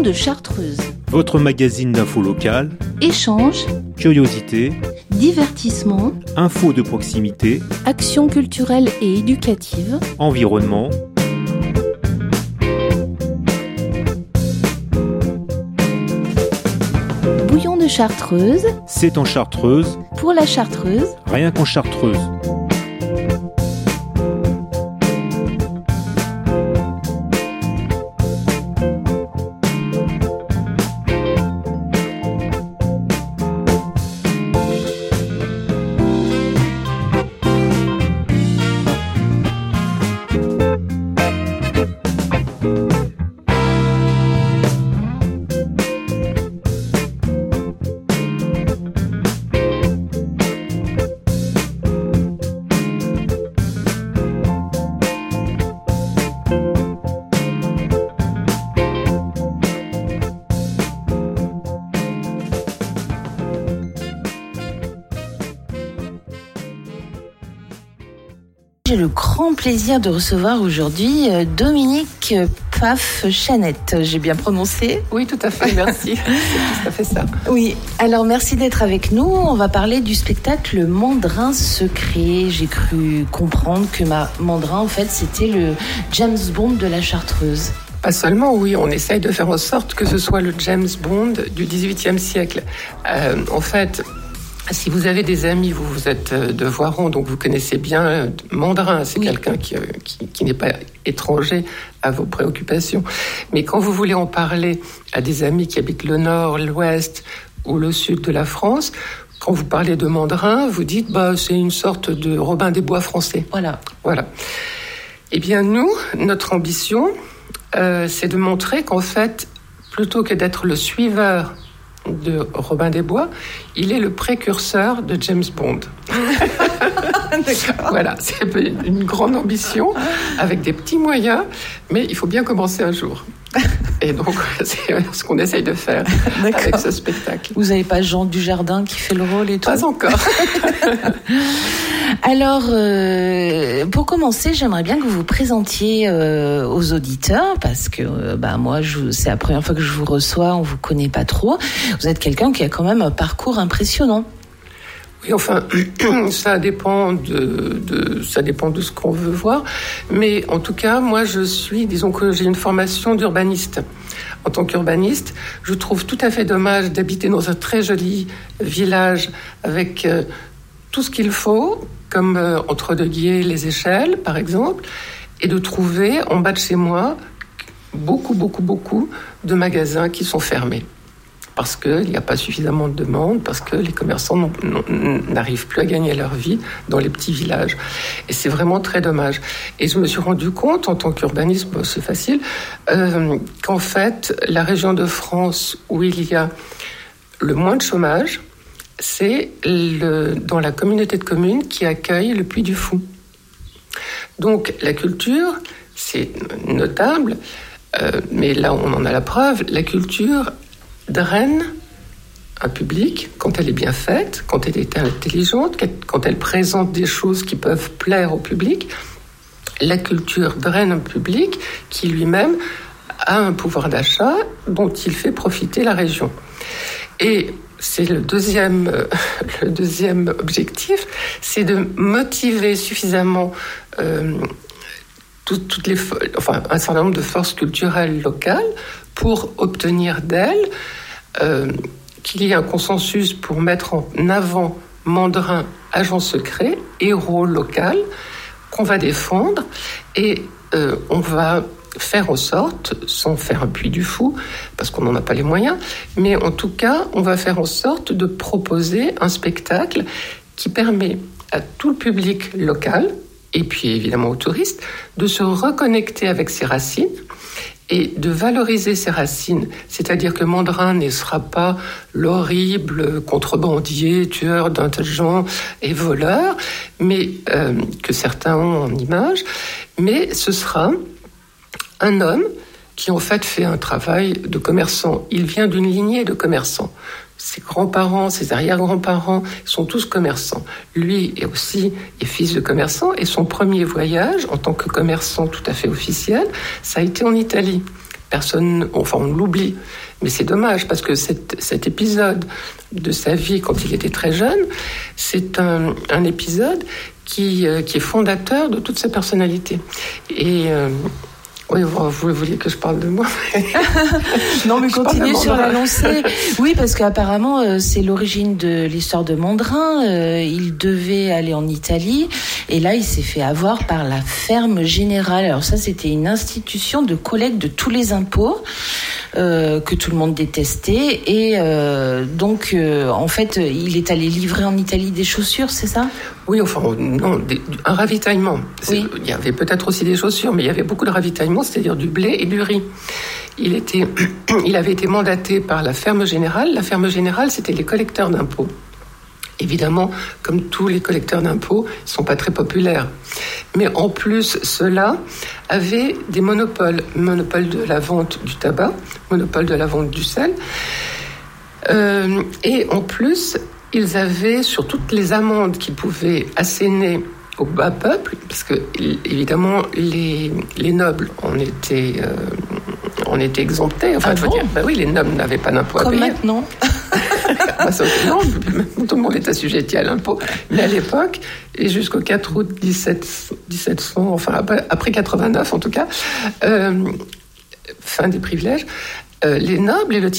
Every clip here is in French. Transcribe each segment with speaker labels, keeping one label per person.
Speaker 1: de Chartreuse.
Speaker 2: Votre magazine d'info locale,
Speaker 1: Échanges,
Speaker 2: curiosité,
Speaker 1: divertissement,
Speaker 2: info de proximité,
Speaker 1: actions culturelles et éducatives,
Speaker 2: environnement.
Speaker 1: Bouillon de Chartreuse,
Speaker 2: C'est en Chartreuse,
Speaker 1: pour la Chartreuse,
Speaker 2: rien qu'en Chartreuse.
Speaker 1: J'ai le grand plaisir de recevoir aujourd'hui Dominique Pfaff-Chanette. J'ai bien prononcé ?
Speaker 3: Oui, tout à fait, merci. C'est tout à fait ça.
Speaker 1: Oui, alors merci d'être avec nous. On va parler du spectacle Mandrin Secret. J'ai cru comprendre que Mandrin, en fait, c'était le James Bond de la Chartreuse.
Speaker 3: Pas seulement, oui, on essaye de faire en sorte que ce soit le James Bond du XVIIIe siècle. En fait, si vous avez des amis, vous êtes de Voiron, donc vous connaissez bien Mandrin, c'est quelqu'un qui n'est pas étranger à vos préoccupations. Mais quand vous voulez en parler à des amis qui habitent le nord, l'ouest ou le sud de la France, quand vous parlez de Mandrin, vous dites c'est une sorte de Robin des Bois français. Voilà. Eh bien nous, notre ambition, c'est de montrer qu'en fait, plutôt que d'être le suiveur de Robin des Bois, il est le précurseur de James Bond.
Speaker 1: D'accord.
Speaker 3: Voilà, c'est une grande ambition avec des petits moyens, mais il faut bien commencer un jour. Et donc, c'est ce qu'on essaye de faire avec ce spectacle.
Speaker 1: Vous n'avez pas Jean Dujardin qui fait le rôle et tout ?
Speaker 3: Pas encore.
Speaker 1: Alors, pour commencer, j'aimerais bien que vous vous présentiez aux auditeurs, parce que moi, c'est la première fois que je vous reçois, on vous connaît pas trop. Vous êtes quelqu'un qui a quand même un parcours impressionnant.
Speaker 3: Oui, enfin, ça dépend de ce qu'on veut voir. Mais en tout cas, moi, disons que j'ai une formation d'urbaniste. En tant qu'urbaniste, je trouve tout à fait dommage d'habiter dans un très joli village avec tout ce qu'il faut, comme entre Deux-Guiers, les Échelles, par exemple, et de trouver en bas de chez moi beaucoup de magasins qui sont fermés. Parce qu'il n'y a pas suffisamment de demande, parce que les commerçants n'arrivent plus à gagner leur vie dans les petits villages. Et c'est vraiment très dommage. Et je me suis rendu compte, en tant qu'urbaniste, c'est facile, qu'en fait, la région de France où il y a le moins de chômage, c'est dans la communauté de communes qui accueille le Puy du Fou. Donc la culture, c'est notable, mais là on en a la preuve, la culture draine un public quand elle est bien faite, quand elle est intelligente, quand elle présente des choses qui peuvent plaire au public. La culture draine un public qui lui-même a un pouvoir d'achat dont il fait profiter la région. Et c'est le deuxième objectif, c'est de motiver suffisamment un certain nombre de forces culturelles locales pour obtenir d'elles qu'il y ait un consensus pour mettre en avant Mandrin, agent secret, héros local, qu'on va défendre, et on va faire en sorte, sans faire un Puy du Fou, parce qu'on n'en a pas les moyens, mais en tout cas, on va faire en sorte de proposer un spectacle qui permet à tout le public local, et puis évidemment aux touristes, de se reconnecter avec ses racines et de valoriser ses racines. C'est-à-dire que Mandrin ne sera pas l'horrible contrebandier, tueur d'un tas de gens et voleur, mais que certains ont en image, mais ce sera un homme qui en fait un travail de commerçant. Il vient d'une lignée de commerçants. Ses grands-parents, ses arrière-grands-parents sont tous commerçants. Lui est fils de commerçant, et son premier voyage en tant que commerçant tout à fait officiel, ça a été en Italie. Personne, on l'oublie. Mais c'est dommage parce que cet épisode de sa vie quand il était très jeune, c'est un épisode qui est fondateur de toute sa personnalité. Et oui, vous vouliez que je parle de moi?
Speaker 1: Non, mais continuez sur la lancée. Oui, parce qu'apparemment, c'est l'origine de l'histoire de Mondrin. Il devait aller en Italie. Et là, il s'est fait avoir par la ferme générale. Alors ça, c'était une institution de collecte de tous les impôts que tout le monde détestait. Et donc, en fait, il est allé livrer en Italie des chaussures, c'est ça?
Speaker 3: Oui, enfin, non, un ravitaillement.
Speaker 1: Oui.
Speaker 3: Il y avait peut-être aussi des chaussures, mais il y avait beaucoup de ravitaillement, c'est-à-dire du blé et du riz. Il avait été mandaté par la ferme générale. La ferme générale, c'était les collecteurs d'impôts. Évidemment, comme tous les collecteurs d'impôts, ils ne sont pas très populaires. Mais en plus, ceux-là avaient des monopoles. Monopole de la vente du tabac, monopole de la vente du sel. Et en plus, ils avaient sur toutes les amendes qu'ils pouvaient asséner au bas peuple, parce que évidemment les nobles en étaient exemptés. Enfin, je veux dire, oui, les nobles n'avaient pas d'impôt à payer.
Speaker 1: Comme maintenant.
Speaker 3: Non, tout le monde est assujetti à l'impôt. Mais à l'époque, et jusqu'au 4 août 1700, enfin après 89 en tout cas, fin des privilèges. Les nobles et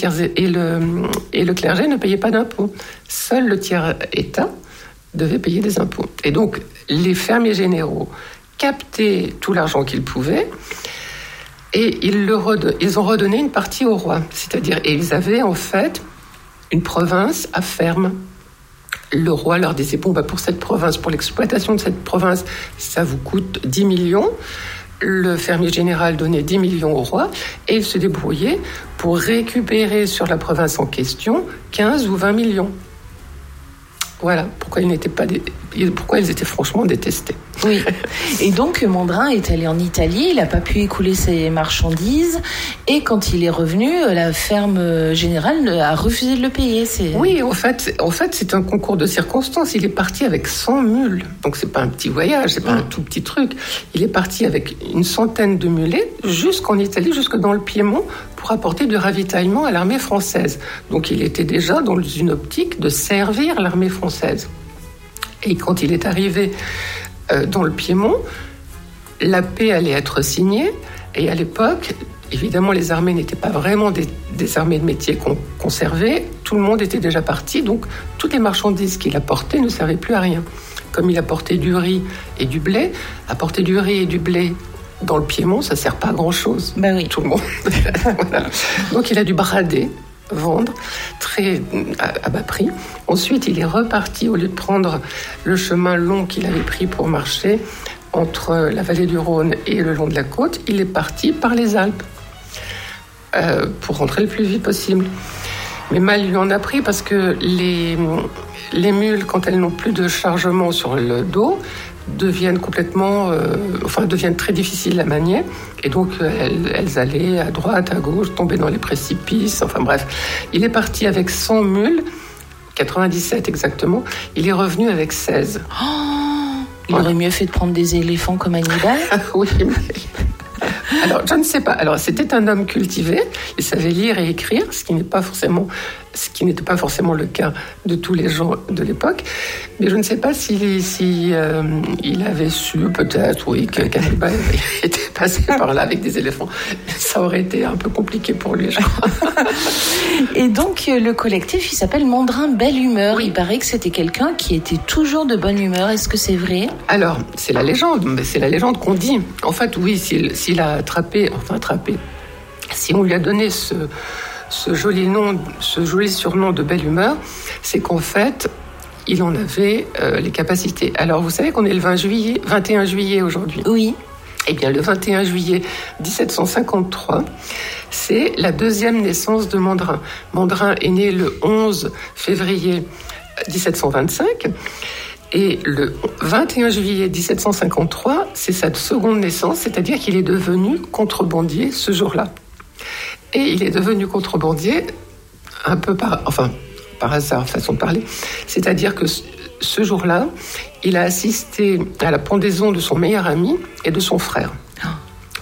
Speaker 3: le clergé ne payaient pas d'impôts. Seul le tiers-État devait payer des impôts. Et donc, les fermiers généraux captaient tout l'argent qu'ils pouvaient et ils ont redonné une partie au roi. C'est-à-dire, et ils avaient en fait une province à ferme. Le roi leur disait, bon, pour cette province, pour l'exploitation de cette province, ça vous coûte 10 millions. Le fermier général donnait 10 millions au roi et il se débrouillait pour récupérer sur la province en question 15 ou 20 millions. Voilà pourquoi ils étaient franchement détestés.
Speaker 1: Oui. Et donc Mondrin est allé en Italie, il n'a pas pu écouler ses marchandises et quand il est revenu, la ferme générale a refusé de le payer.
Speaker 3: Oui, en fait, c'est un concours de circonstances. Il est parti avec 100 mules, donc c'est pas un petit voyage, c'est pas un tout petit truc. Il est parti avec une centaine de mulets jusqu'en Italie, jusque dans le Piémont, pour apporter du ravitaillement à l'armée française. Donc il était déjà dans une optique de servir l'armée française. Et quand il est arrivé dans le Piémont, la paix allait être signée. Et à l'époque, évidemment, les armées n'étaient pas vraiment des armées de métier qu'on conservait. Tout le monde était déjà parti. Donc, toutes les marchandises qu'il apportait ne servaient plus à rien. Comme il apportait du riz et du blé, apporter du riz et du blé dans le Piémont, ça ne sert pas à grand-chose.
Speaker 1: Ben oui.
Speaker 3: Tout le monde. Voilà. Donc, il a dû brader, vendre très à bas prix. Ensuite, il est reparti, au lieu de prendre le chemin long qu'il avait pris pour marcher entre la vallée du Rhône et le long de la côte, il est parti par les Alpes pour rentrer le plus vite possible. Mais mal lui en a pris parce que les mules, quand elles n'ont plus de chargement sur le dos, deviennent très difficiles à manier. Et donc, elles allaient à droite, à gauche, tomber dans les précipices. Enfin bref, il est parti avec 100 mules, 97 exactement. Il est revenu avec 16.
Speaker 1: Il aurait mieux fait de prendre des éléphants comme Hannibal.
Speaker 3: Oui, mais... Alors, je ne sais pas. Alors, c'était un homme cultivé. Il savait lire et écrire, ce qui n'était pas forcément le cas de tous les gens de l'époque. Mais je ne sais pas il avait su, peut-être, oui, qu'Hannibal était passé par là avec des éléphants. Ça aurait été un peu compliqué pour lui, je crois.
Speaker 1: Et donc, le collectif, il s'appelle Mondrin Belle Humeur.
Speaker 3: Oui.
Speaker 1: Il paraît que c'était quelqu'un qui était toujours de bonne humeur. Est-ce que c'est vrai ?
Speaker 3: Alors, c'est la légende, mais c'est la légende qu'on dit. En fait, oui, s'il a attrapé, si on lui a donné ce joli surnom de Belle Humeur, c'est qu'en fait, il en avait les capacités. Alors, vous savez qu'on est le 21 juillet aujourd'hui.
Speaker 1: Oui.
Speaker 3: Eh bien, le 21 juillet 1753, c'est la deuxième naissance de Mondrin. Mondrin est né le 11 février 1725. Et le 21 juillet 1753, c'est sa seconde naissance, c'est-à-dire qu'il est devenu contrebandier ce jour-là. Et il est devenu contrebandier un peu par hasard, façon de parler. C'est-à-dire que ce jour-là, il a assisté à la pendaison de son meilleur ami et de son frère.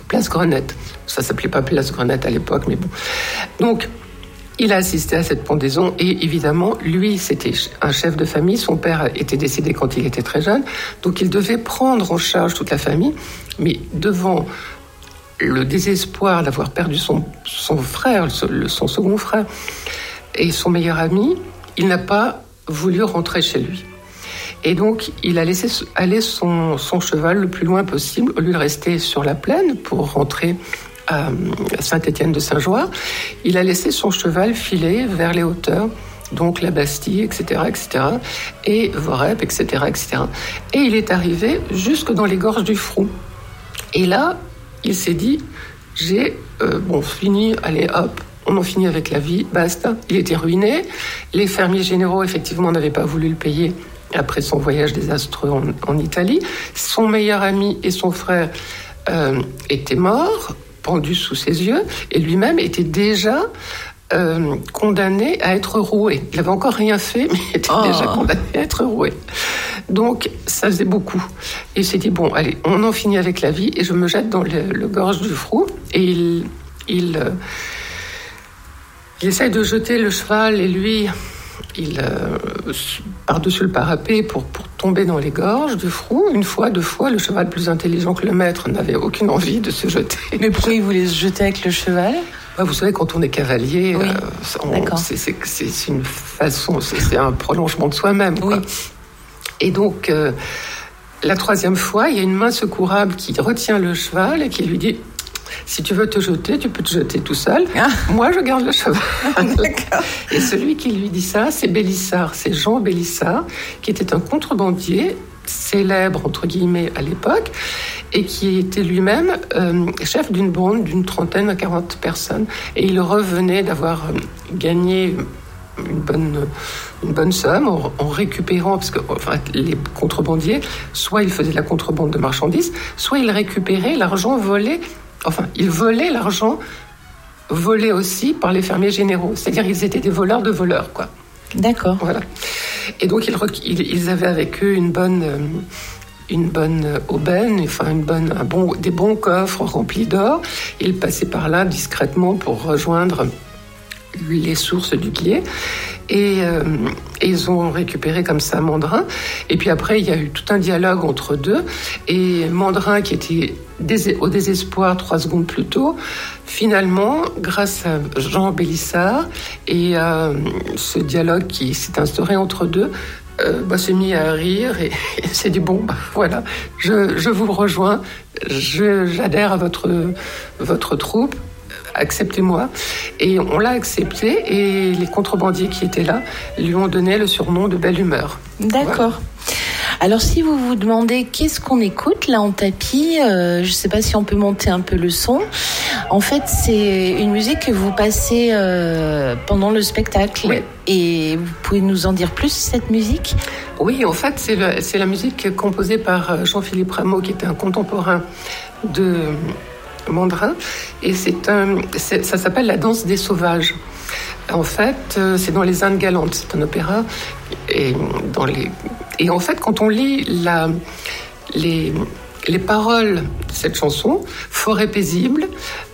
Speaker 3: place Grenette. Ça s'appelait pas place Grenette à l'époque, mais bon. Donc, il a assisté à cette pendaison et évidemment, lui, c'était un chef de famille. Son père était décédé quand il était très jeune. Donc, il devait prendre en charge toute la famille. Mais devant le désespoir d'avoir perdu son frère, son second frère et son meilleur ami, il n'a pas voulu rentrer chez lui. Et donc, il a laissé aller son cheval le plus loin possible, au lieu de rester sur la plaine pour rentrer à Saint-Étienne-de-Saint-Joire. Il a laissé son cheval filer vers les hauteurs, donc la Bastille, etc., et Vorep, etc., etc. Et il est arrivé jusque dans les gorges du Frou. Et là, il s'est dit, j'ai fini, allez hop, on en finit avec la vie, basta. Il était ruiné. Les fermiers généraux, effectivement, n'avaient pas voulu le payer après son voyage désastreux en Italie. Son meilleur ami et son frère étaient morts, pendus sous ses yeux, et lui-même était déjà condamné à être roué. Il n'avait encore rien fait, mais il était déjà condamné à être roué. Donc, ça faisait beaucoup. Et il s'est dit, bon, allez, on en finit avec la vie, et je me jette dans le gorge du Frou. Et il essaye de jeter le cheval, et lui, il par-dessus le parapet pour tomber dans les gorges du Frou. Une fois, 2 fois, le cheval plus intelligent que le maître n'avait aucune envie de se jeter.
Speaker 1: Mais pourquoi il voulait se jeter avec le cheval ?
Speaker 3: Vous savez, quand on est cavalier,
Speaker 1: oui.
Speaker 3: C'est une façon, c'est un prolongement de soi-même.
Speaker 1: Oui.
Speaker 3: Et donc, la 3e fois, il y a une main secourable qui retient le cheval et qui lui dit « Si tu veux te jeter, tu peux te jeter tout seul. Moi, je garde le cheval. » Et celui qui lui dit ça, c'est Bélissard. C'est Jean Bélissard, qui était un contrebandier célèbre, entre guillemets, à l'époque, et qui était lui-même chef d'une bande d'une 30 à 40 personnes. Et il revenait d'avoir gagné une bonne somme en récupérant, parce que les contrebandiers, soit ils faisaient de la contrebande de marchandises, soit ils récupéraient l'argent volé, ils volaient l'argent volé aussi par les fermiers généraux. C'est-à-dire qu'ils étaient des voleurs de voleurs, quoi.
Speaker 1: D'accord.
Speaker 3: Voilà. Et donc, ils avaient avec eux une bonne aubaine, des bons coffres remplis d'or. Ils passaient par là discrètement pour rejoindre les sources du Glier. Et ils ont récupéré comme ça Mandrin. Et puis après, il y a eu tout un dialogue entre deux. Et Mandrin, qui était au désespoir 3 secondes plus tôt, finalement, grâce à Jean Bélissard et à ce dialogue qui s'est instauré entre deux, s'est mis à rire et s'est dit, bon, voilà, je vous rejoins, j'adhère à votre troupe. Acceptez-moi. Et on l'a accepté et les contrebandiers qui étaient là lui ont donné le surnom de Belle Humeur.
Speaker 1: D'accord. Voilà. Alors si vous vous demandez qu'est-ce qu'on écoute là en tapis, je ne sais pas si on peut monter un peu le son. En fait, c'est une musique que vous passez pendant le spectacle.
Speaker 3: Oui.
Speaker 1: Et vous pouvez nous en dire plus, cette musique ?
Speaker 3: Oui, en fait, c'est la musique composée par Jean-Philippe Rameau, qui était un contemporain de Mandrin, et ça s'appelle La danse des sauvages. En fait, c'est dans Les Indes galantes, c'est un opéra, et en fait, quand on lit les paroles de cette chanson, Forêt paisible,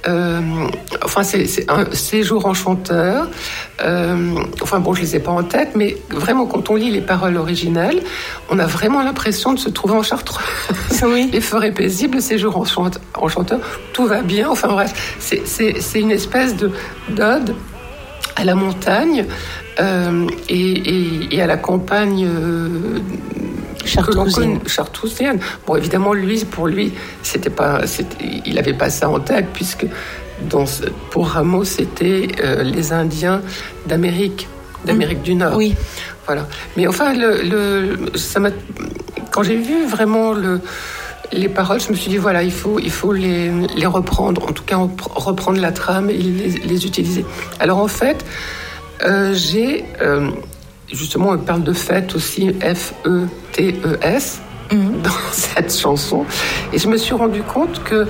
Speaker 3: c'est un séjour enchanteur, je les ai pas en tête, mais vraiment, quand on lit les paroles originales, on a vraiment l'impression de se trouver en Chartreux.
Speaker 1: Oui.
Speaker 3: Les forêts paisibles, séjour enchanteur, tout va bien, c'est une espèce d'ode à la montagne et à la campagne chartrousienne. Bon, évidemment, pour lui, il n'avait pas ça en tête, puisque pour Rameau, c'était les Indiens d'Amérique du Nord.
Speaker 1: Oui.
Speaker 3: Voilà. Mais enfin, quand j'ai vu vraiment les paroles, je me suis dit, voilà, il faut les reprendre, en tout cas reprendre la trame et les utiliser. Alors en fait, j'ai... justement, on parle de fête aussi, F-E-T-E-S, dans cette chanson. Et je me suis rendu compte que,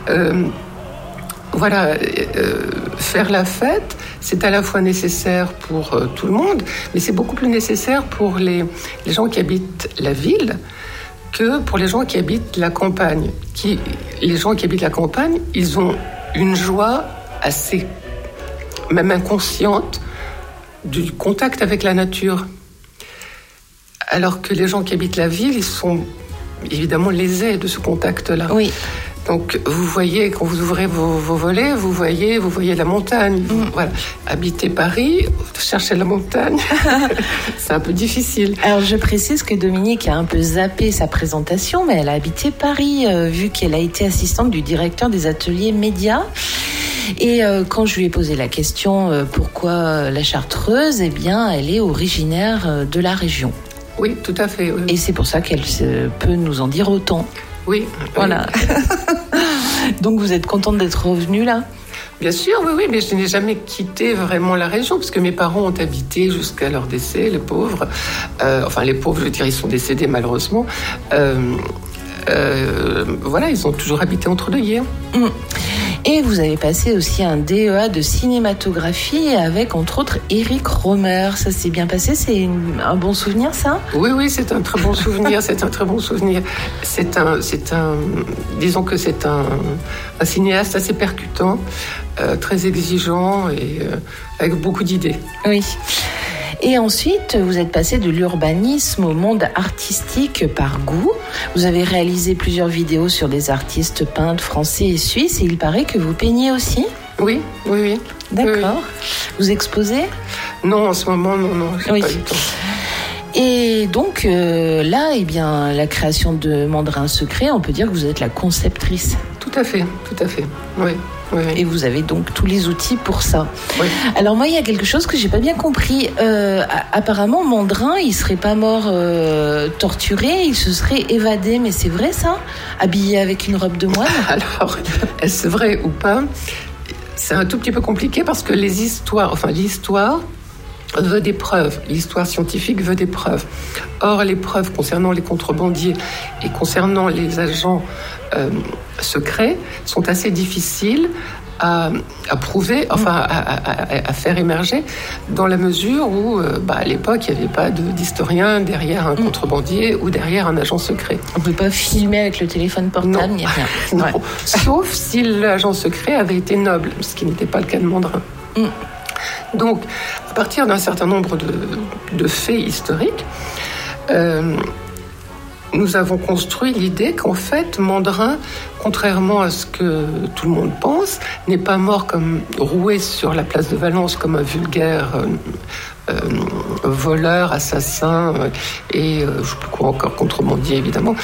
Speaker 3: faire la fête, c'est à la fois nécessaire pour tout le monde, mais c'est beaucoup plus nécessaire pour les gens qui habitent la ville que pour les gens qui habitent la campagne. Les gens qui habitent la campagne, ils ont une joie assez, même inconsciente, du contact avec la nature. Alors que les gens qui habitent la ville, ils sont évidemment lésés de ce contact-là.
Speaker 1: Oui.
Speaker 3: Donc, vous voyez, quand vous ouvrez vos volets, vous voyez la montagne. Voilà. Habiter Paris, chercher la montagne, c'est un peu difficile.
Speaker 1: Alors, je précise que Dominique a un peu zappé sa présentation, mais elle a habité Paris, vu qu'elle a été assistante du directeur des ateliers médias. Et quand je lui ai posé la question pourquoi la Chartreuse, eh bien, elle est originaire de la région.
Speaker 3: Oui, tout à fait. Oui.
Speaker 1: Et c'est pour ça qu'elle peut nous en dire autant.
Speaker 3: Oui.
Speaker 1: Voilà. Donc vous êtes contente d'être revenue là ?
Speaker 3: Bien sûr, oui, mais je n'ai jamais quitté vraiment la région, parce que mes parents ont habité jusqu'à leur décès, les pauvres. Les pauvres, je veux dire, ils sont décédés malheureusement. Voilà, ils ont toujours habité entre deux guerres.
Speaker 1: Et vous avez passé aussi un DEA de cinématographie avec, entre autres, Éric Rohmer. Ça s'est bien passé, c'est un bon souvenir, ça ?
Speaker 3: Oui, c'est un très bon souvenir, disons que c'est un cinéaste assez percutant, très exigeant et avec beaucoup d'idées.
Speaker 1: Oui. Et ensuite, vous êtes passé de l'urbanisme au monde artistique par goût. Vous avez réalisé plusieurs vidéos sur des artistes peintres français et suisses, et il paraît que vous peignez aussi ?
Speaker 3: Oui.
Speaker 1: D'accord.
Speaker 3: Oui.
Speaker 1: Vous exposez ?
Speaker 3: Non, en ce moment, non, j'ai pas eu le temps.
Speaker 1: Et donc, là, eh bien, la création de Mandrin Secret, on peut dire que vous êtes la conceptrice.
Speaker 3: Tout à fait, oui.
Speaker 1: Et vous avez donc tous les outils pour ça.
Speaker 3: Oui.
Speaker 1: Alors moi, il y a quelque chose que j'ai pas bien compris. Apparemment, Mandrin, il serait pas mort torturé, il se serait évadé. Mais c'est vrai ça ? Habillé avec une robe de moine ?
Speaker 3: Alors, est-ce vrai ou pas ? C'est un tout petit peu compliqué parce que l'histoire veut des preuves. L'histoire scientifique veut des preuves. Or, les preuves concernant les contrebandiers et concernant les agents secrets sont assez difficiles à prouver, à faire émerger, dans la mesure où, à l'époque, il n'y avait pas d'historien derrière un contrebandier ou derrière un agent secret.
Speaker 1: On ne peut pas filmer avec le téléphone portable, il n'y a rien.
Speaker 3: Non. Ouais. Sauf si l'agent secret avait été noble, ce qui n'était pas le cas de Mandrin. Donc, à partir d'un certain nombre de faits historiques, nous avons construit l'idée qu'en fait, Mandrin, contrairement à ce que tout le monde pense, n'est pas mort comme roué sur la place de Valence comme un vulgaire voleur, assassin et je ne sais plus quoi encore, contrebandier évidemment.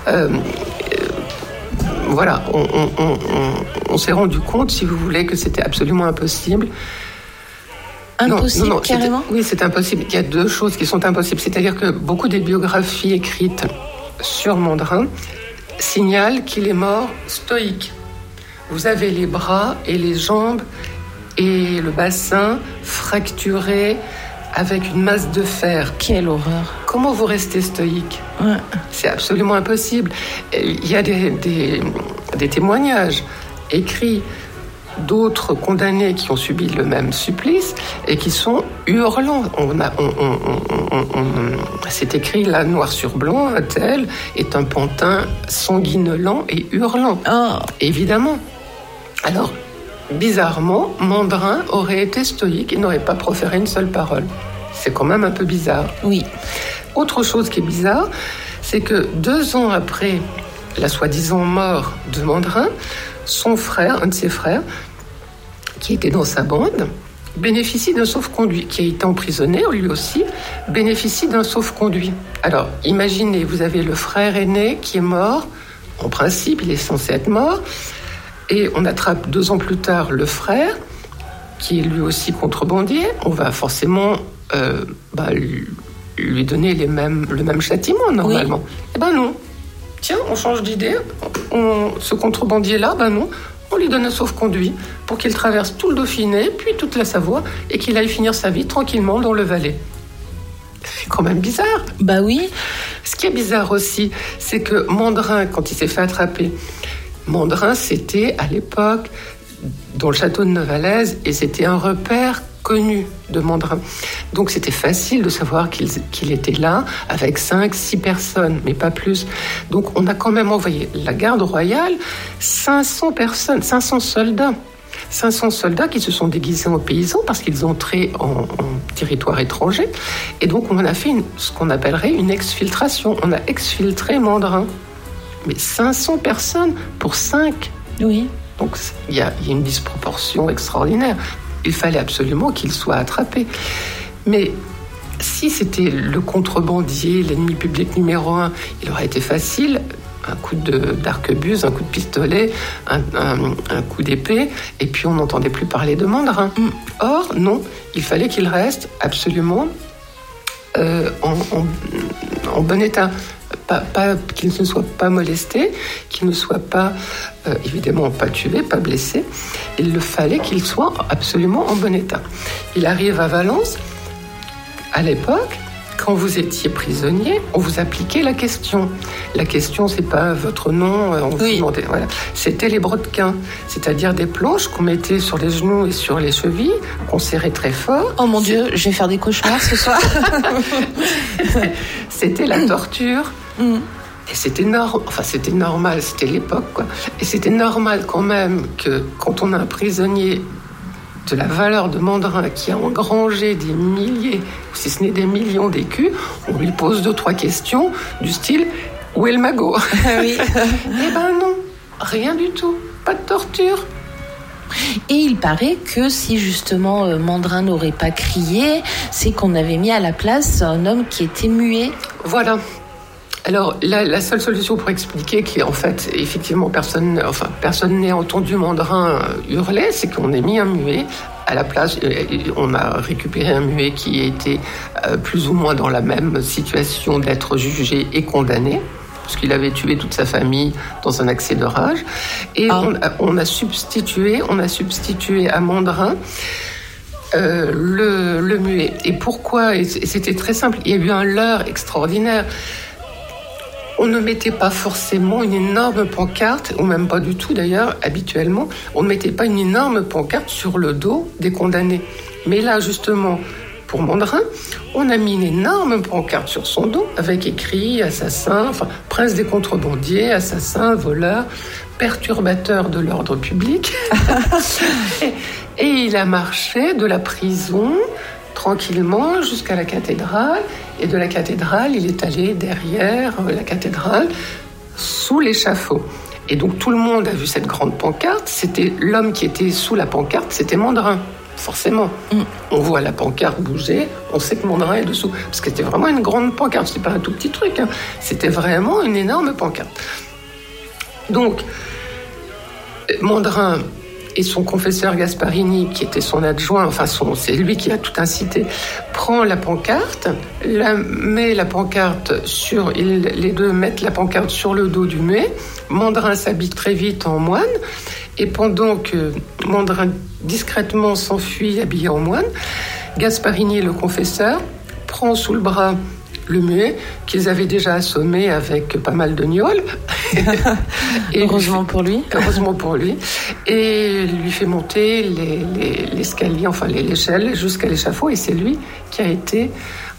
Speaker 3: Voilà, on s'est rendu compte, si vous voulez, que c'était absolument impossible.
Speaker 1: Impossible, non, carrément ?
Speaker 3: Oui, c'est impossible. Il y a deux choses qui sont impossibles. C'est-à-dire que beaucoup des biographies écrites sur Mandrin signalent qu'il est mort stoïque. Vous avez les bras et les jambes et le bassin fracturés avec une masse de fer.
Speaker 1: Quelle horreur!
Speaker 3: Comment vous restez stoïque ?
Speaker 1: Ouais.
Speaker 3: C'est absolument impossible. Il y a des témoignages écrits d'autres condamnés qui ont subi le même supplice et qui sont hurlants. C'est écrit là, noir sur blanc, un tel est un pantin sanguinolent et hurlant.
Speaker 1: Oh.
Speaker 3: Évidemment. Alors, bizarrement, Mandrin aurait été stoïque et n'aurait pas proféré une seule parole. C'est quand même un peu bizarre.
Speaker 1: Oui.
Speaker 3: Autre chose qui est bizarre, c'est que 2 ans après la soi-disant mort de Mandrin, son frère, un de ses frères, qui était dans sa bande, bénéficie d'un sauf-conduit, qui a été emprisonné, lui aussi, bénéficie d'un sauf-conduit. Alors, imaginez, vous avez le frère aîné qui est mort, en principe, il est censé être mort, et on attrape 2 ans plus tard le frère, qui est lui aussi contrebandier, on va forcément lui donner le même châtiment, normalement. Oui. Eh ben non. Tiens, on change d'idée, ce contrebandier-là, non, on lui donne un sauf-conduit pour qu'il traverse tout le Dauphiné, puis toute la Savoie, et qu'il aille finir sa vie tranquillement dans le Valais. C'est quand même bizarre.
Speaker 1: Bah oui.
Speaker 3: Ce qui est bizarre aussi, c'est que Mandrin, quand il s'est fait attraper, Mandrin, c'était à l'époque dans le château de Novalaise, et c'était un repère connus de Mandrin. Donc c'était facile de savoir qu'il était là avec 5-6 personnes, mais pas plus. Donc on a quand même envoyé la garde royale, 500 personnes, 500 soldats. 500 soldats qui se sont déguisés en paysans parce qu'ils entraient en territoire étranger. Et donc, on a fait ce qu'on appellerait une exfiltration. On a exfiltré Mandrin. Mais 500 personnes pour 5.
Speaker 1: Oui.
Speaker 3: Donc, il y a une disproportion extraordinaire. Il fallait absolument qu'il soit attrapé. Mais si c'était le contrebandier, l'ennemi public numéro 1, il aurait été facile. Un coup d'arquebuse, un coup de pistolet, un coup d'épée, et puis on n'entendait plus parler de Mandrin. Or, non, il fallait qu'il reste absolument en bon état. Qu'il ne soit pas molesté, qu'il ne soit pas, évidemment, pas tué, pas blessé. Il fallait qu'il soit absolument en bon état. Il arrive à Valence, à l'époque. Quand vous étiez prisonnier, on vous appliquait la question. La question, c'est pas votre nom, on vous demandait, voilà. C'était les brodequins, c'est-à-dire des planches qu'on mettait sur les genoux et sur les chevilles, qu'on serrait très fort.
Speaker 1: Oh mon Dieu, je vais faire des cauchemars ce soir.
Speaker 3: C'était la torture. Et c'était normal, c'était l'époque, quoi. Et c'était normal quand même que quand on a un prisonnier de la valeur de Mandrin qui a engrangé des milliers, si ce n'est des millions d'écus, on lui pose 2-3 questions du style « Où est le magot ?»
Speaker 1: Oui.
Speaker 3: Eh ben non, rien du tout, pas de torture.
Speaker 1: Et il paraît que si justement Mandrin n'aurait pas crié, c'est qu'on avait mis à la place un homme qui était muet.
Speaker 3: Voilà. Alors, la seule solution pour expliquer qu'en fait, effectivement, personne n'ait entendu Mandrin hurler, c'est qu'on ait mis un muet à la place. On a récupéré un muet qui était plus ou moins dans la même situation d'être jugé et condamné, parce qu'il avait tué toute sa famille dans un accès de rage. Et on a substitué à Mandrin le muet. Et pourquoi ? Et c'était très simple. Il y a eu un leurre extraordinaire. On ne mettait pas forcément une énorme pancarte, ou même pas du tout d'ailleurs, habituellement, on ne mettait pas une énorme pancarte sur le dos des condamnés. Mais là, justement, pour Mandrin, on a mis une énorme pancarte sur son dos, avec écrit « assassin », enfin « prince des contrebandiers »,« assassin »,« voleur », « perturbateur de l'ordre public ». Et il a marché de la prison tranquillement jusqu'à la cathédrale, et de la cathédrale, il est allé derrière la cathédrale, sous l'échafaud. Et donc tout le monde a vu cette grande pancarte, c'était l'homme qui était sous la pancarte, c'était Mandrin, forcément. On voit la pancarte bouger, on sait que Mandrin est dessous, parce que c'était vraiment une grande pancarte, c'était pas un tout petit truc, hein. C'était vraiment une énorme pancarte. Donc, Mandrin et son confesseur Gasparini, qui était son adjoint, c'est lui qui a tout incité, prend la pancarte, met la pancarte les deux mettent la pancarte sur le dos du muet. Mandrin s'habille très vite en moine, et pendant que Mandrin discrètement s'enfuit habillé en moine, Gasparini, le confesseur, prend sous le bras le muet, qu'ils avaient déjà assommé avec pas mal de gnôles.
Speaker 1: Heureusement pour lui.
Speaker 3: Heureusement pour lui. Et lui fait monter l'escalier, l'échelle, jusqu'à l'échafaud. Et c'est lui qui a été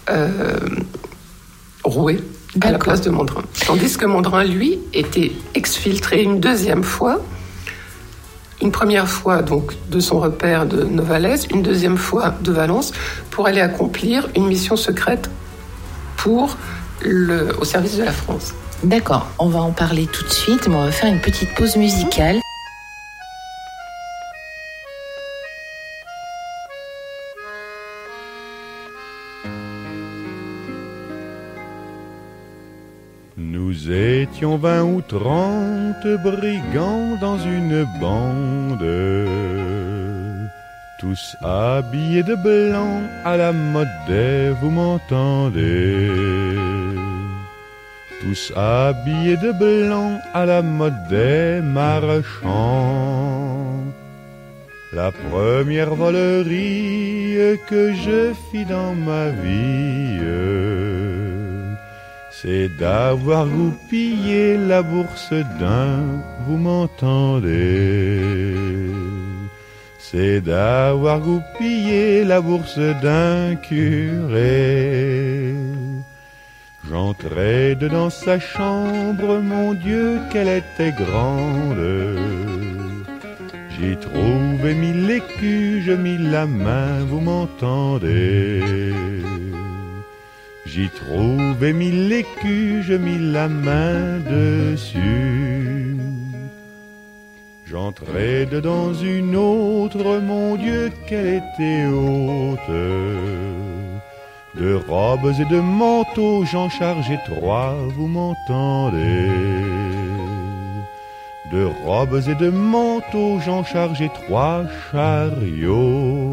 Speaker 3: roué à la place de Mandrin. Tandis que Mandrin, lui, était exfiltré une deuxième fois. Une première fois, donc, de son repère de Novalaise, une deuxième fois de Valence, pour aller accomplir une mission secrète au service de la France.
Speaker 1: D'accord, on va en parler tout de suite, mais on va faire une petite pause musicale.
Speaker 4: Nous étions 20 ou 30 brigands dans une bande, tous habillés de blanc à la mode des, vous m'entendez? Tous habillés de blanc à la mode des marchands. La première volerie que je fis dans ma vie, c'est d'avoir goupillé la bourse d'un, vous m'entendez? c'est d'avoir goupillé la bourse d'un curé. J'entrais dedans sa chambre, mon Dieu, qu'elle était grande. J'y trouvais 1000 écus, je mis la main, vous m'entendez? J'y trouvais 1000 écus, je mis la main dessus. J'entrais dedans une autre, mon Dieu, qu'elle était haute. De robes et de manteaux, j'en chargeais 3, vous m'entendez? De robes et de manteaux, j'en chargeais 3 chariots.